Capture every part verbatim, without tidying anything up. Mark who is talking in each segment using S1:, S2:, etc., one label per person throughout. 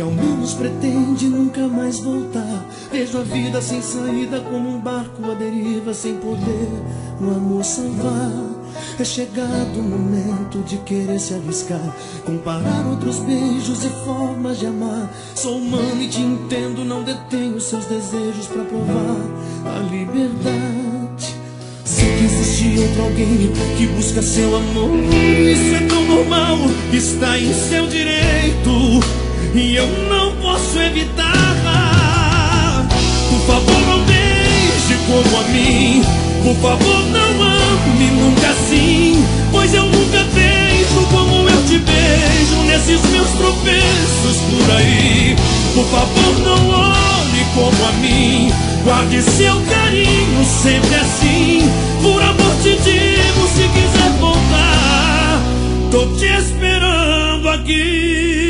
S1: que ao menos pretende nunca mais voltar. Vejo a vida sem saída como um barco à deriva, sem poder um amor salvar. É chegado o momento de querer se arriscar, comparar outros beijos e formas de amar. Sou humano e te entendo, não detenho seus desejos pra provar a liberdade. Sei que existe outro alguém que busca seu amor, isso é tão normal, está em seu direito e eu não posso evitar. Por favor, não deixe como a mim. Por favor, não ame nunca assim, pois eu nunca beijo como eu te beijo nesses meus tropeços por aí. Por favor, não olhe como a mim, guarde seu carinho sempre assim. Por amor te digo, se quiser voltar, tô te esperando aqui.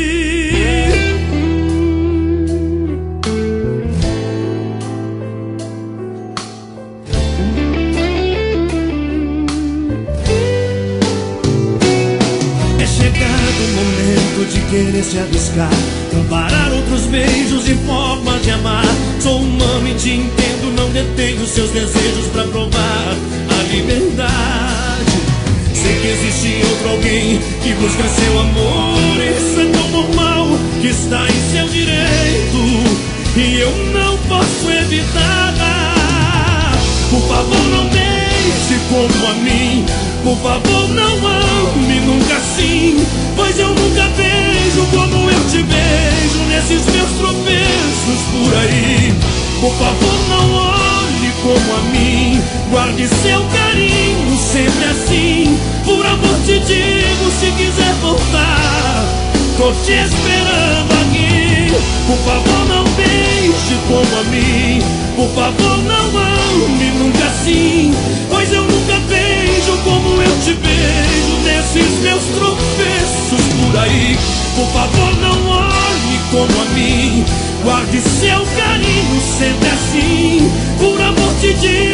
S1: De querer se arriscar, comparar outros beijos e formas de amar. Sou humano e te entendo, não detenho seus desejos pra provar a liberdade. Sei que existe outro alguém que busca seu amor, isso é tão normal, que está em seu direito e eu não posso evitar. Por favor, não deixe como a mim. Por favor, não ame nunca assim, pois eu nunca beijo como eu te beijo nesses meus tropeços por aí. Por favor, não olhe como a mim, guarde seu carinho sempre assim. Por amor te digo, se quiser voltar, tô te esperando aqui. Por favor, não deixe como a mim. Por favor, não ame nunca assim, pois eu nunca beijo como eu te beijo nesses meus tropeços por aí. Por favor, não olhe como a mim, guarde seu carinho sempre assim. Por amor te digo,